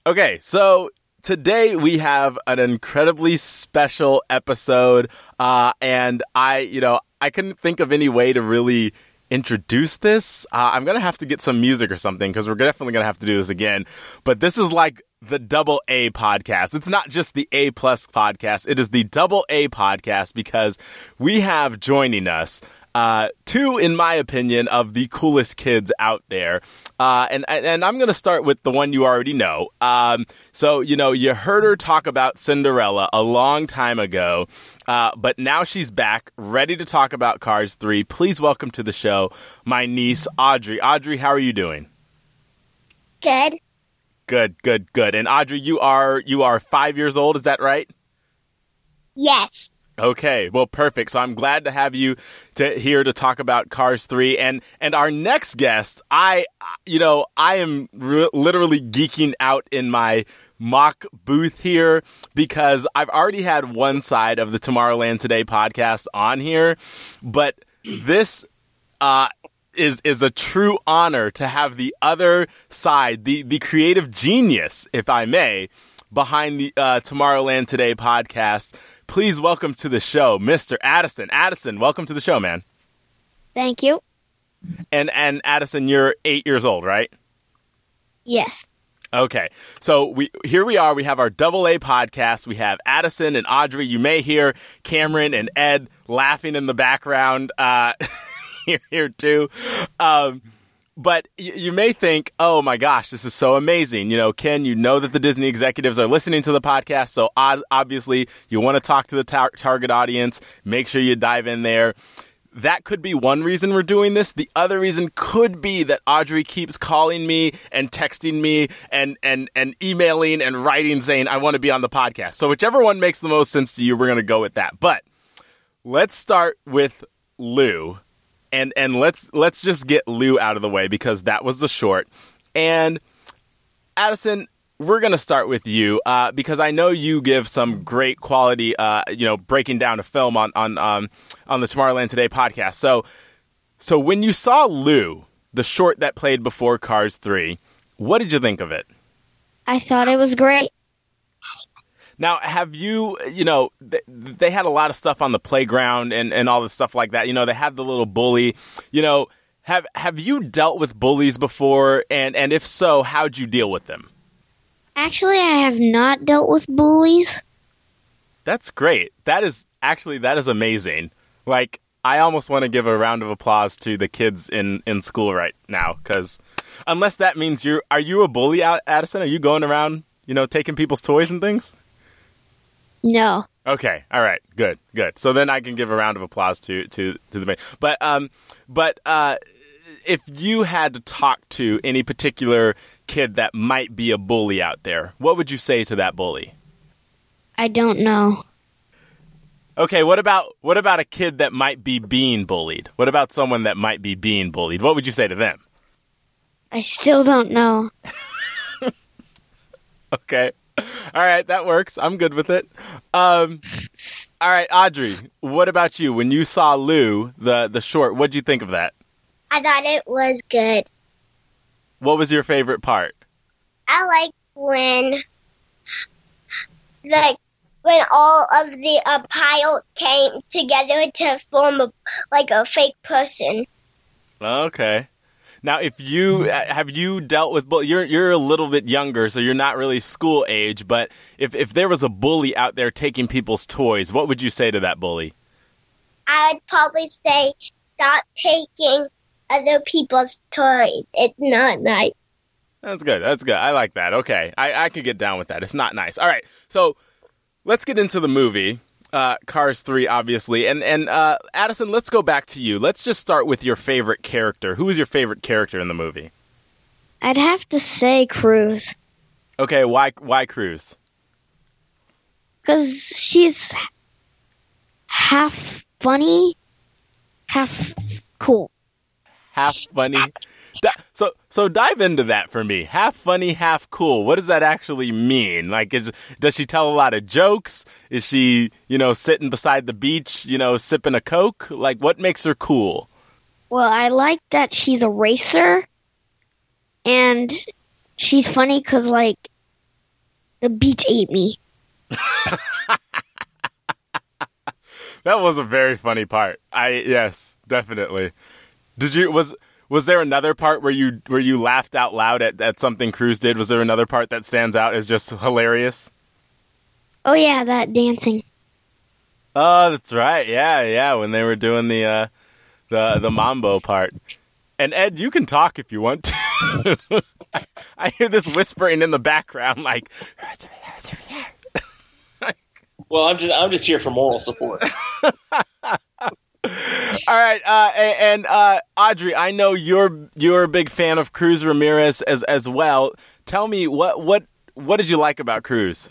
Okay, so today we have an incredibly special episode, and I couldn't think of any way to really introduce this. I'm going to have to get some music or something because we're definitely going to have to do this again. But this is like the double A podcast. It's not just the A plus podcast. It is the double A podcast because we have joining us two, in my opinion, of the coolest kids out there. And I'm going to start with the one you already know. So, you heard her talk about Cinderella a long time ago, but now she's back, ready to talk about Cars 3. Please welcome to the show my niece, Audrey. Audrey, how are you doing? Good. Good. And Audrey, you are 5 years old, is that right? Yes. Okay, well, perfect. So I'm glad to have you here to talk about Cars 3. And our next guest, I am literally geeking out in my mock booth here because I've already had one side of the Tomorrowland Today podcast on here, but this is a true honor to have the other side, the creative genius, if I may, behind the Tomorrowland Today podcast. Please welcome to the show, Mr. Addison. Addison, welcome to the show, man. Thank you. And Addison, you're 8 years old, right? Yes. Okay, so here we are. We have our double A podcast. We have Addison and Audrey. You may hear Cameron and Ed laughing in the background here too. But you may think, oh my gosh, this is so amazing. Ken, that the Disney executives are listening to the podcast, so obviously you want to talk to the target audience. Make sure you dive in there. That could be one reason we're doing this. The other reason could be that Audrey keeps calling me and texting me and emailing and writing saying, I want to be on the podcast. So whichever one makes the most sense to you, we're going to go with that. But let's start with Lou. And let's just get Lou out of the way because that was the short. And Addison, we're going to start with you because I know you give some great quality, breaking down a film on the Tomorrowland Today podcast. So when you saw Lou, the short that played before Cars 3, what did you think of it? I thought it was great. Now, have you, they had a lot of stuff on the playground and all the stuff like that. They had the little bully. Have you dealt with bullies before? And if so, how'd you deal with them? Actually, I have not dealt with bullies. That's great. That is amazing. Like, I almost want to give a round of applause to the kids in school right now, because unless that means are you a bully, Addison? Are you going around, taking people's toys and things? No. Okay. All right. Good. So then I can give a round of applause to the man. But if you had to talk to any particular kid that might be a bully out there, what would you say to that bully? I don't know. Okay. What about a kid that might be being bullied? What about someone that might be being bullied? What would you say to them? I still don't know. Okay. All right, that works. I'm good with it. All right, Audrey, what about you? When you saw Lou, the short, what'd you think of that? I thought it was good. What was your favorite part? I like when all of the pile came together to form a fake person. Okay. Now, have you dealt with bully? You're a little bit younger, so you're not really school age. But if there was a bully out there taking people's toys, what would you say to that bully? I would probably say, stop taking other people's toys. It's not nice. That's good. I like that. Okay, I could get down with that. It's not nice. All right, so let's get into the movie. Cars 3, obviously. And Addison, let's go back to you. Let's just start with your favorite character. Who is your favorite character in the movie? I'd have to say Cruz. Okay, why Cruz? Because she's half funny, half cool. Half funny? So dive into that for me. Half funny, half cool. What does that actually mean? Like, does she tell a lot of jokes? Is she, sitting beside the beach, sipping a Coke? Like, what makes her cool? Well, I like that she's a racer, and she's funny because, The beach ate me. That was a very funny part. Yes, definitely. Was there another part where you laughed out loud at something Cruz did? Was there another part that stands out as just hilarious? Oh yeah, that dancing. Oh, that's right. Yeah, when they were doing the mambo part. And Ed, you can talk if you want to. I hear this whispering in the background, like. Well, I'm just here for moral support. All right, and Audrey, I know you're a big fan of Cruz Ramirez as well. Tell me what did you like about Cruz?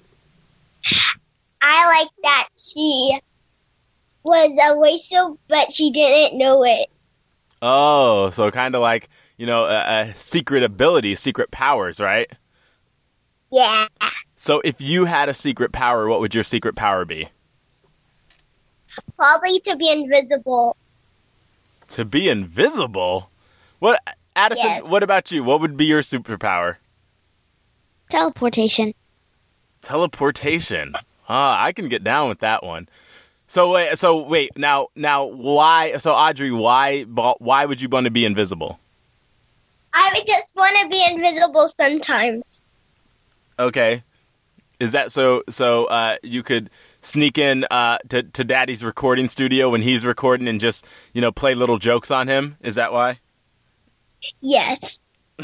I like that she was a whistle, but she didn't know it. Oh, so kind of like, a secret ability, secret powers, right? Yeah. So if you had a secret power, what would your secret power be? Probably to be invisible. To be invisible? What, Addison, Yes. What about you? What would be your superpower? Teleportation. Teleportation. I can get down with that one. So wait, now why? So Audrey, why would you want to be invisible? I would just want to be invisible sometimes. Okay, is that so you could sneak in to Daddy's recording studio when he's recording and just play little jokes on him? Is that why? Yes.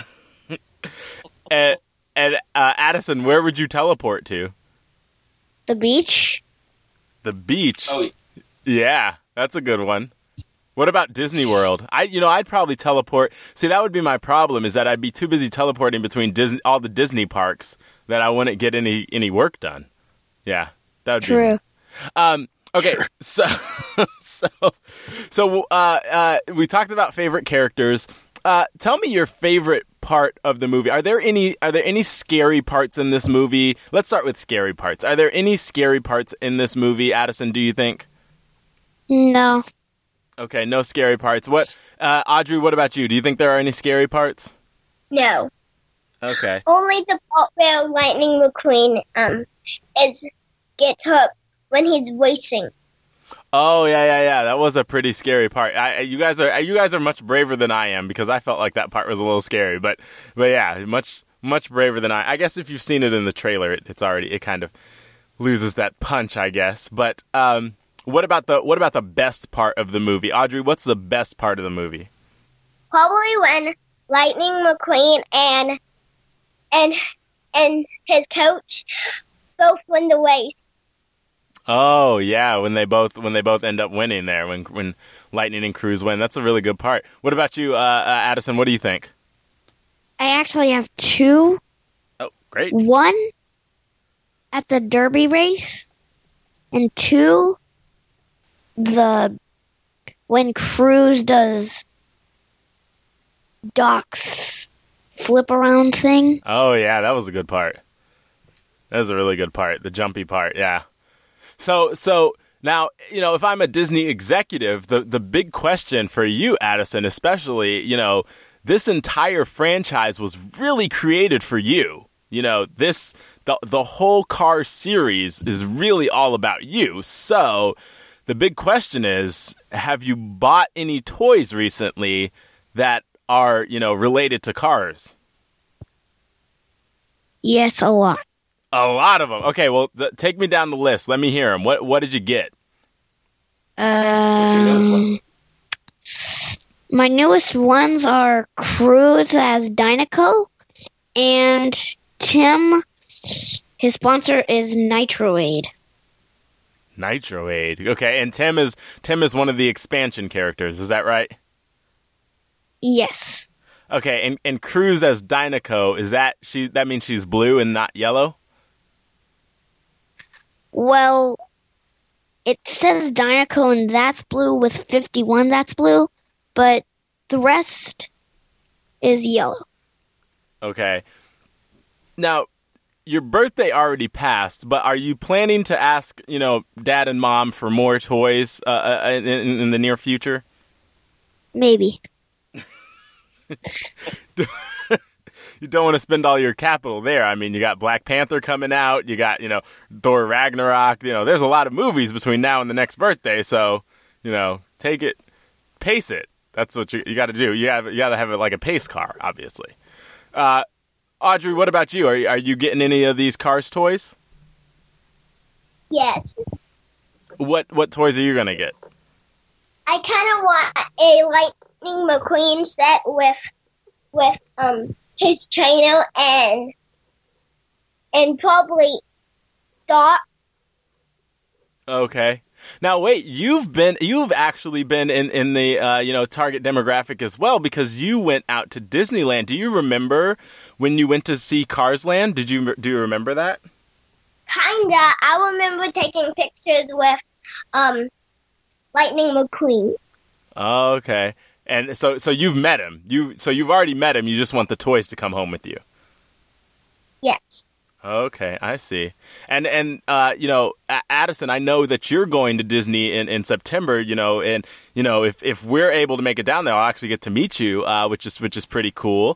And Addison, where would you teleport to? The beach. The beach. Oh, Yeah, that's a good one. What about Disney World? I'd probably teleport. See, that would be my problem, is that I'd be too busy teleporting between all the Disney parks that I wouldn't get any work done. Yeah, that would True. be. Okay, so we talked about favorite characters. Tell me your favorite part of the movie. Are there any scary parts in this movie? Let's start with scary parts. Are there any scary parts in this movie, Addison, do you think? No. Okay, no scary parts. What, Audrey, what about you? Do you think there are any scary parts? No. Okay. Only the part where Lightning McQueen gets hooked when he's racing. Oh, yeah. That was a pretty scary part. You guys are much braver than I am, because I felt like that part was a little scary. But yeah, much braver than I guess if you've seen it in the trailer, it kind of loses that punch, I guess. But what about the best part of the movie? Audrey, what's the best part of the movie? Probably when Lightning McQueen and his coach both win the race. Oh yeah, when they both end up winning there, when Lightning and Cruz win, that's a really good part. What about you, Addison? What do you think? I actually have two. Oh, great. One at the Derby race, and two when Cruz does Doc's flip around thing. Oh yeah, that was a good part. That was a really good part, the jumpy part. Yeah. So now, if I'm a Disney executive, the big question for you, Addison, especially, this entire franchise was really created for you. The whole Cars series is really all about you. So the big question is, have you bought any toys recently that are, related to Cars? Yes, a lot. A lot of them. Okay, well, take me down the list. Let me hear them. What did you get? My newest ones are Cruz as Dynaco, and Tim, his sponsor is Nitroade. Nitroade. Okay, and Tim is one of the expansion characters. Is that right? Yes. Okay, and Cruz as Dynaco, that means she's blue and not yellow? Well, it says Dynaco and that's blue with 51 that's blue, but the rest is yellow. Okay. Now, your birthday already passed, but are you planning to ask, Dad and Mom for more toys in the near future? Maybe. you don't want to spend all your capital there. I mean, you got Black Panther coming out. You got, Thor Ragnarok. There's a lot of movies between now and the next birthday. So, take it, pace it. That's what you got to do. You got to have it like a pace car, obviously. Audrey, what about you? Are you getting any of these Cars toys? Yes. What toys are you going to get? I kind of want a Lightning McQueen set with his trainer and probably Dot. Okay. Now wait, you've actually been in the target demographic as well, because you went out to Disneyland. Do you remember when you went to see Cars Land? Do you remember that? Kinda. I remember taking pictures with Lightning McQueen. Oh, okay. And so you've met him. You've already met him. You just want the toys to come home with you. Yes. Okay, I see. And Addison, I know that you're going to Disney in September, and if we're able to make it down there, I'll actually get to meet you, which is pretty cool.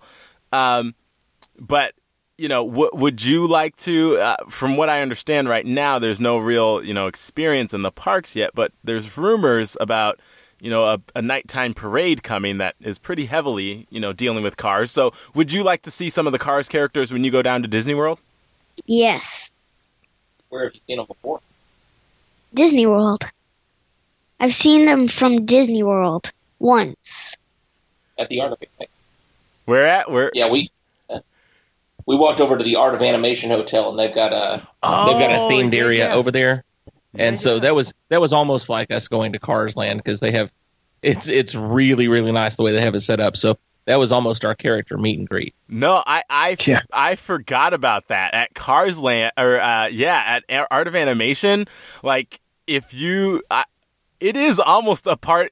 But would you like to, from what I understand right now, there's no real, experience in the parks yet, but there's rumors about, a nighttime parade coming that is pretty heavily, dealing with cars. So would you like to see some of the Cars characters when you go down to Disney World? Yes. Where have you seen them before? Disney World. I've seen them from Disney World once. At the Art of Animation. Where at? Where? Yeah, we walked over to the Art of Animation Hotel, and they've got a themed area over there. And so that was almost like us going to Cars Land, because they have it's really, really nice the way they have it set up. So that was almost our character meet and greet. No, I forgot about that at Cars Land, or at Art of Animation. Like, it is almost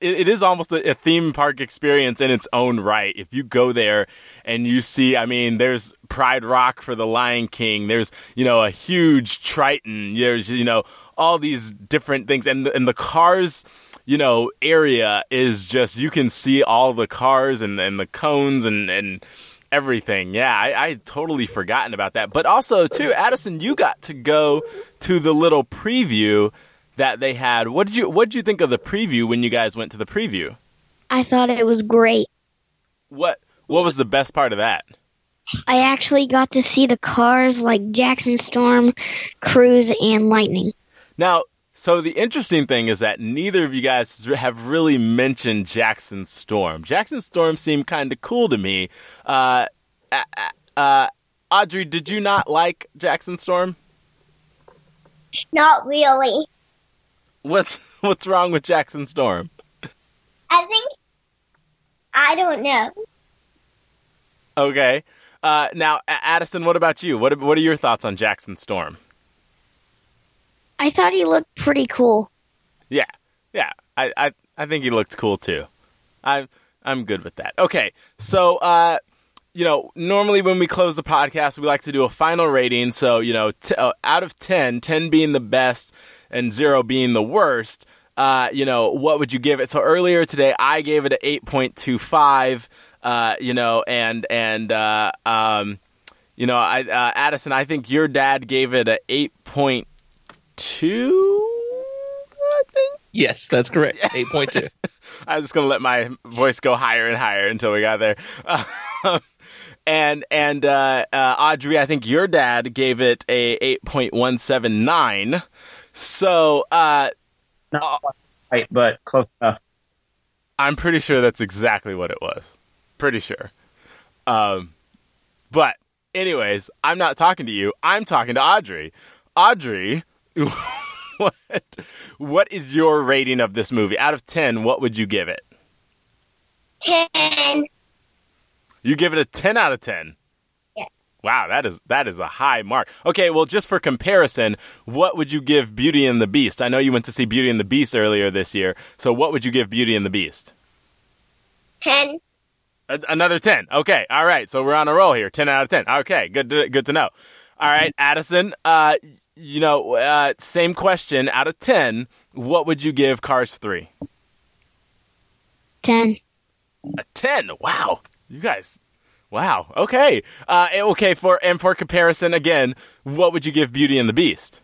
a theme park experience in its own right. If you go there and you see, there's Pride Rock for the Lion King. There's a huge Triton. There's all these different things, and the Cars area is just, you can see all the cars and the cones and everything. Yeah, I totally forgotten about that. But also, too, Addison, you got to go to the little preview that they had. What did you think of the preview when you guys went to the preview? I thought it was great. What was the best part of that? I actually got to see the cars like Jackson Storm, Cruise, and Lightning. Now, so the interesting thing is that neither of you guys have really mentioned Jackson Storm. Jackson Storm seemed kind of cool to me. Audrey, did you not like Jackson Storm? Not really. What's wrong with Jackson Storm? I don't know. Okay. Now, Addison, what about you? What are your thoughts on Jackson Storm? I thought he looked pretty cool. Yeah. I think he looked cool too. I'm good with that. Okay, so normally when we close the podcast, we like to do a final rating. So out of 10, 10 being the best and 0 being the worst. What would you give it? So earlier today, I gave it an 8.25. Addison, I think your dad gave it an 8.2. I think. Yes, that's correct. 8.2. I was just gonna let my voice go higher and higher until we got there. And Audrey, I think your dad gave it a 8.179. So not right, but close enough. I'm pretty sure that's exactly what it was. Pretty sure. But anyways, I'm not talking to you. I'm talking to Audrey. Audrey, what is your rating of this movie? Out of 10, what would you give it? 10. You give it a 10 out of 10? Yeah. Wow, that is a high mark. Okay, well, just for comparison, what would you give Beauty and the Beast? I know you went to see Beauty and the Beast earlier this year, so what would you give Beauty and the Beast? 10. Another 10. Okay, all right, so we're on a roll here. 10 out of 10. Okay, good to know. All right, Addison, same question. Out of 10, what would you give Cars 3? 10. A 10? Wow. You guys, Wow. Okay. Okay. For comparison, again, what would you give Beauty and the Beast?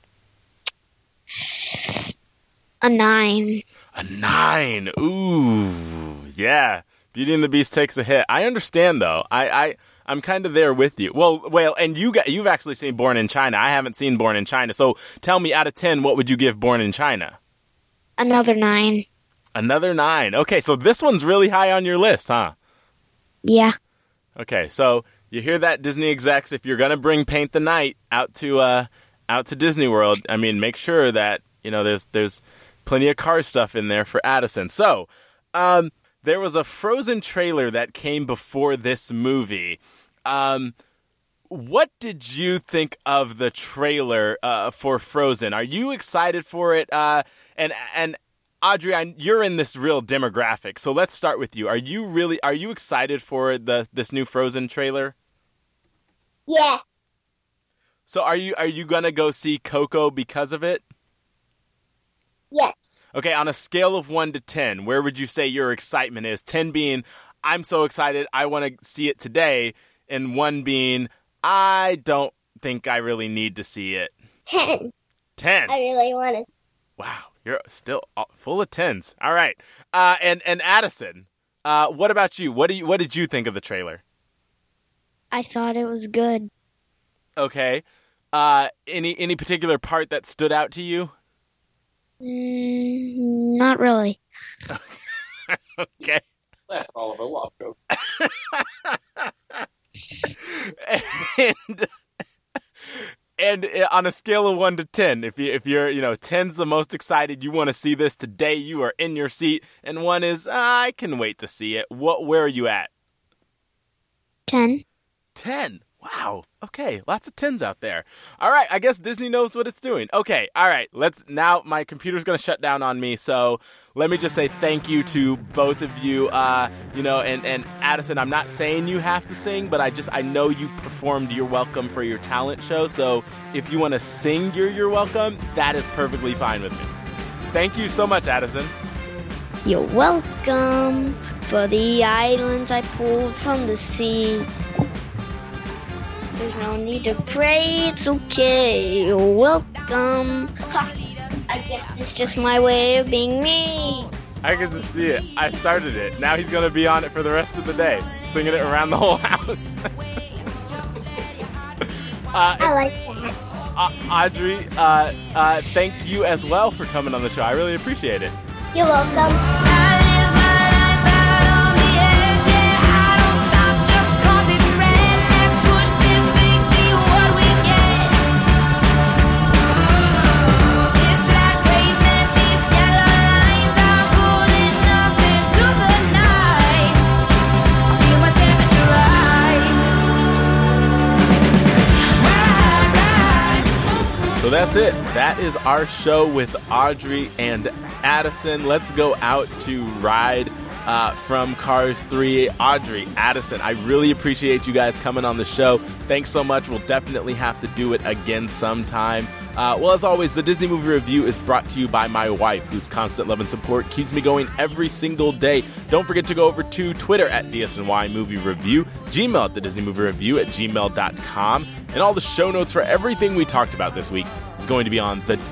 A 9. A 9. Ooh. Yeah. Beauty and the Beast takes a hit. I understand, though. I'm kind of there with you. Well, and you've actually seen Born in China. I haven't seen Born in China. So tell me, out of 10, what would you give Born in China? Another 9. Another 9. Okay, so this one's really high on your list, huh? Yeah. Okay, so you hear that, Disney execs? If you're gonna bring Paint the Night out to Disney World, I mean, make sure that there's plenty of car stuff in there for Addison. So, there was a Frozen trailer that came before this movie. What did you think of the trailer for Frozen? Are you excited for it? And Audrey, you're in this real demographic, so let's start with you. Are you excited for this new Frozen trailer? Yeah. So are you gonna go see Coco because of it? Yes. Okay, on a scale of 1 to 10, where would you say your excitement is? 10 being, I'm so excited, I want to see it today, and 1 being, I don't think I really need to see it. 10. 10. I really want to. Wow, you're still full of 10s. All right. And Addison, what about you? What did you think of the trailer? I thought it was good. Okay. Any particular part that stood out to you? Not really. Okay. That's all of a walk joke. And on a scale of 1 to 10, if you're 10's the most excited, you want to see this today, you are in your seat, and 1 is I can wait to see it. Where are you at? 10. 10. Wow. Okay. Lots of 10s out there. All right. I guess Disney knows what it's doing. Okay. All right. Now my computer's going to shut down on me. So let me just say thank you to both of you. And Addison, I'm not saying you have to sing, but I know you performed You're Welcome for your talent show. So if you want to sing You're Welcome, that is perfectly fine with me. Thank you so much, Addison. You're welcome for the islands I pulled from the sea. There's no need to pray, it's okay. You're welcome. Ha! I guess it's just my way of being me. I get to see it. I started it. Now he's going to be on it for the rest of the day, singing it around the whole house. I like that. Audrey, thank you as well for coming on the show. I really appreciate it. You're welcome. So that's it. That is our show with Audrey and Addison. Let's go out to ride from Cars 3. Audrey, Addison, I really appreciate you guys coming on the show. Thanks so much. We'll definitely have to do it again sometime. Well, as always, the Disney Movie Review is brought to you by my wife, whose constant love and support keeps me going every single day. Don't forget to go over to Twitter at DSNY Movie Review, Gmail at the Disney Movie Review at gmail.com, and all the show notes for everything we talked about this week is going to be on the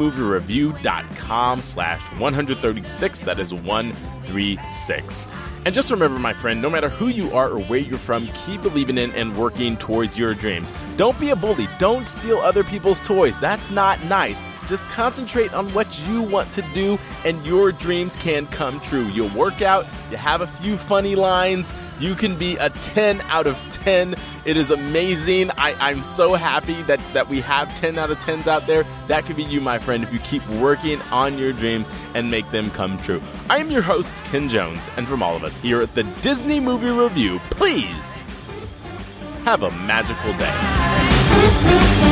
DisneyMovieReview.com/136. That is 136. And just remember, my friend, no matter who you are or where you're from, keep believing in and working towards your dreams. Don't be a bully. Don't steal other people's toys. That's not nice. Just concentrate on what you want to do, and your dreams can come true. You'll work out. You have a few funny lines. You can be a 10 out of 10. It is amazing. I'm so happy that we have 10 out of 10s out there. That could be you, my friend, if you keep working on your dreams and make them come true. I am your host, Ken Jones, and from all of us here at the Disney Movie Review, please have a magical day.